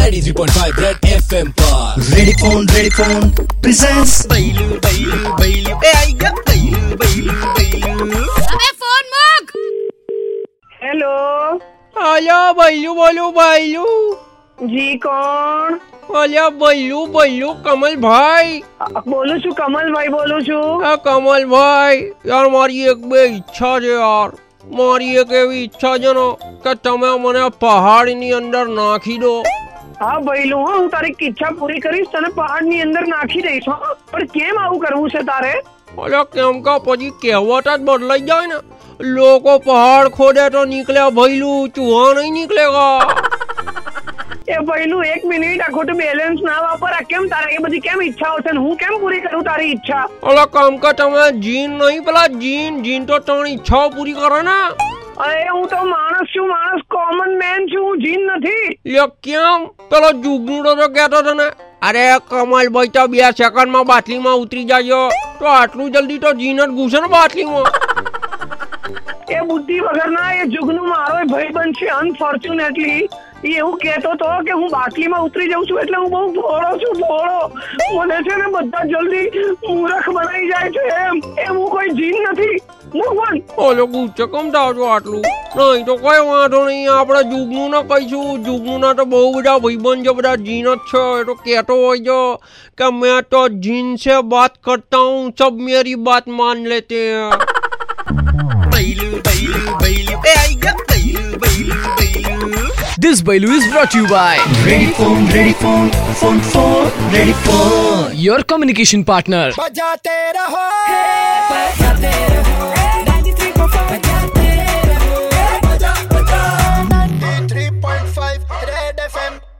93.5 Red FM पर ready phone presents बैलू ए आई गया बैलू अबे फोन मुक। हेलो हेलो बैलू बोलो बैलू जी कोण अल्યા बैलू કમલભાઈ બોલું છું કમલભાઈ બોલું છું આ કમલભાઈ યાર મારી એક બે ઈચ્છા છે યાર મારી એક એવી ઈચ્છા છે ને કે તમે મને પહાડની અંદર નાખી દો હા ભઈલું હું તારી ઈચ્છા પૂરી કરીશ તને પહાડની અંદર નાખી દઈશ હો પણ કેમ આવું કરવું છે તારે અલ્યા કેમ કે પછી કહેવત જ બદલાઈ જાય ને લોકો પહાડ ખોદે તો નીકળે ભઈલું ચૂહા નહીં નીકળેગા એ ભઈલું એક મિનિટ આ ખોટું બેલેન્સ ના વાપર આ કેમ તારે એ બધી કેમ ઈચ્છાઓ છે ને હું કેમ પૂરી કરું તારી ઈચ્છા અલા કામ કે તમે જીન નહીં પેલા જીન તો ત્રણ ઈચ્છાઓ પૂરી કરે ને અરે હું તો માણસ છું માણસ કોમન મેન છું હું જીન નથી લ્યો કેમ પેલો જુગનુડો તો કહેતો હતો ને અરે કમલભાઈ તો 2 સેકન્ડમાં બાટલીમાં ઉતરી જાય તો આટલું જલ્દી તો જીન જ ઘૂસે ને બાટલીમાં એ બુદ્ધિ વગરના એ જુગનું મારો ભાઈ બનશે અનફોર્ચ્યુનેટલી એ એવું કહેતો હતો કે હું બાટલીમાં ઉતરી જાઉં છું એટલે હું બહુ ભોળો છું ભોળો મને છે ને બધા જલ્દી મૂર્ખ બનાવી જાય છે એમ હું કોઈ જીન નથી ભગવાન ઓલો ગુસ્સે કેમ થાવ છો આટલું નહીં તો કઈ વાંધો નહીં આપણે જુગનું ના કહીશું જુગનું ના તો બહુ બધા ભાઈબંધ છે બધા જીન જ છે એ તો કહેતો હોય છે કે મેં તો જીન से बात करता हूँ सब मेरी बात मान लेते हैं बैलू ए आई गया बैलू दिस बैलू is brought you by ready phone your communication partner बजाते रहो